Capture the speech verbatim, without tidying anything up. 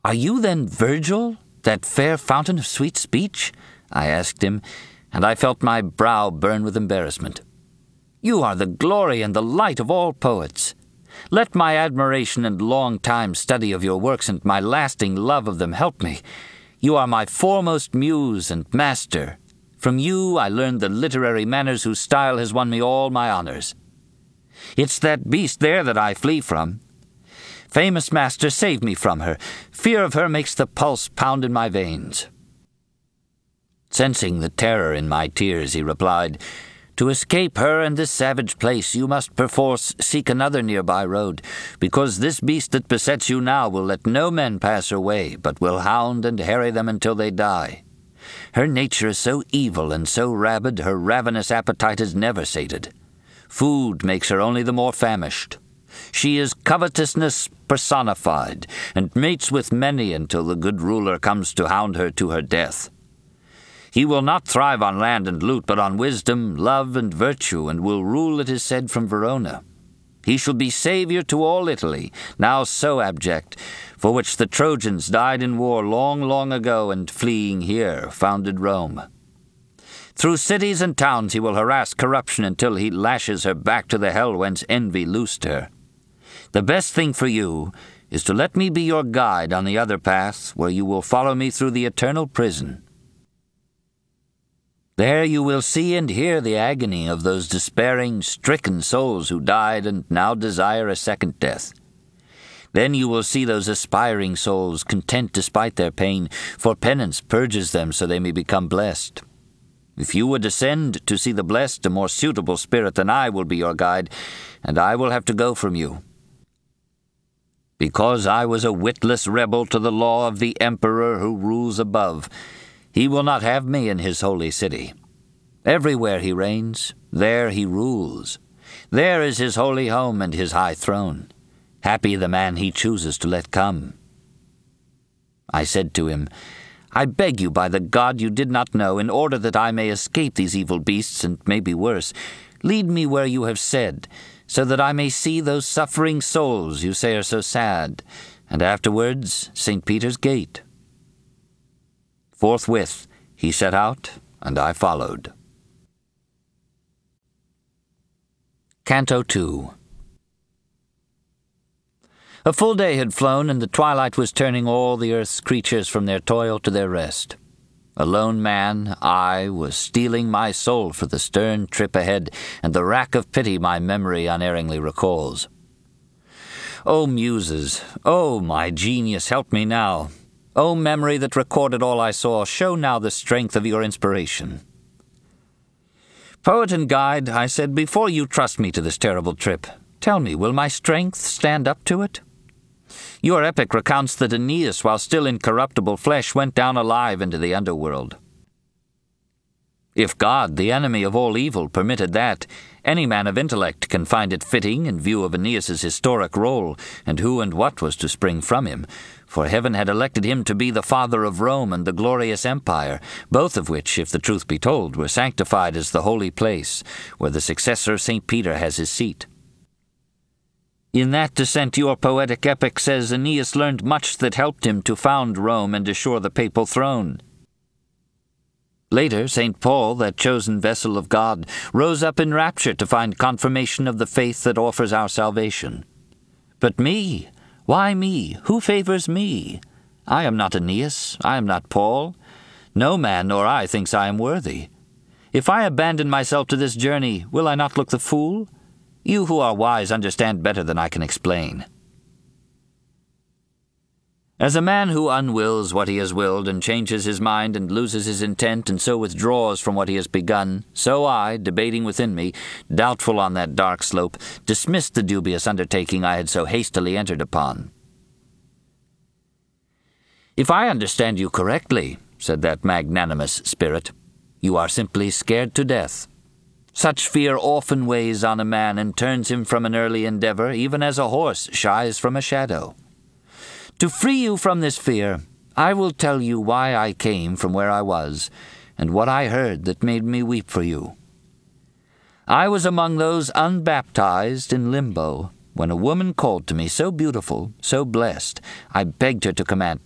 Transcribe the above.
"Are you then Virgil, that fair fountain of sweet speech?" I asked him, and I felt my brow burn with embarrassment. "You are the glory and the light of all poets. Let my admiration and long time study of your works and my lasting love of them help me. You are my foremost muse and master. From you I learned the literary manners whose style has won me all my honors. It's that beast there that I flee from. Famous master, save me from her. Fear of her makes the pulse pound in my veins." Sensing the terror in my tears, he replied, "To escape her and this savage place, you must perforce seek another nearby road, because this beast that besets you now will let no men pass her way, but will hound and harry them until they die. Her nature is so evil and so rabid, her ravenous appetite is never sated. Food makes her only the more famished. She is covetousness personified, and mates with many until the good ruler comes to hound her to her death. He will not thrive on land and loot, but on wisdom, love, and virtue, and will rule, it is said, from Verona. He shall be savior to all Italy, now so abject, for which the Trojans died in war long, long ago, and fleeing here, founded Rome. Through cities and towns he will harass corruption until he lashes her back to the hell whence envy loosed her. The best thing for you is to let me be your guide on the other path, where you will follow me through the eternal prison. There you will see and hear the agony of those despairing, stricken souls who died and now desire a second death. Then you will see those aspiring souls content despite their pain, for penance purges them so they may become blessed. If you would ascend to see the blessed, a more suitable spirit than I will be your guide, and I will have to go from you. Because I was a witless rebel to the law of the emperor who rules above, he will not have me in his holy city. Everywhere he reigns, there he rules. There is his holy home and his high throne. Happy the man he chooses to let come." I said to him, "I beg you by the God you did not know, in order that I may escape these evil beasts and maybe worse, lead me where you have said, so that I may see those suffering souls you say are so sad, and afterwards Saint Peter's Gate." Forthwith he set out, and I followed. Canto two. A full day had flown, and the twilight was turning all the earth's creatures from their toil to their rest. A lone man, I, was steeling my soul for the stern trip ahead, and the rack of pity my memory unerringly recalls. O Muses, O my genius, help me now. O memory that recorded all I saw, show now the strength of your inspiration. "Poet and guide," I said, "before you trust me to this terrible trip, tell me, will my strength stand up to it? Your epic recounts that Aeneas, while still in corruptible flesh, went down alive into the underworld. If God, the enemy of all evil, permitted that, any man of intellect can find it fitting in view of Aeneas's historic role, and who and what was to spring from him, for heaven had elected him to be the father of Rome and the glorious empire, both of which, if the truth be told, were sanctified as the holy place, where the successor of Saint Peter has his seat. In that descent your poetic epic says Aeneas learned much that helped him to found Rome and assure the papal throne. Later, Saint Paul, that chosen vessel of God, rose up in rapture to find confirmation of the faith that offers our salvation. But me? Why me? Who favors me? I am not Aeneas. I am not Paul. No man nor I thinks I am worthy. If I abandon myself to this journey, will I not look the fool? You who are wise understand better than I can explain. As a man who unwills what he has willed and changes his mind and loses his intent and so withdraws from what he has begun, so I, debating within me, doubtful on that dark slope, dismissed the dubious undertaking I had so hastily entered upon. "If I understand you correctly," said that magnanimous spirit, "you are simply scared to death. Such fear often weighs on a man and turns him from an early endeavor, even as a horse shies from a shadow. To free you from this fear, I will tell you why I came from where I was, and what I heard that made me weep for you. I was among those unbaptized in limbo, when a woman called to me so beautiful, so blessed, I begged her to come at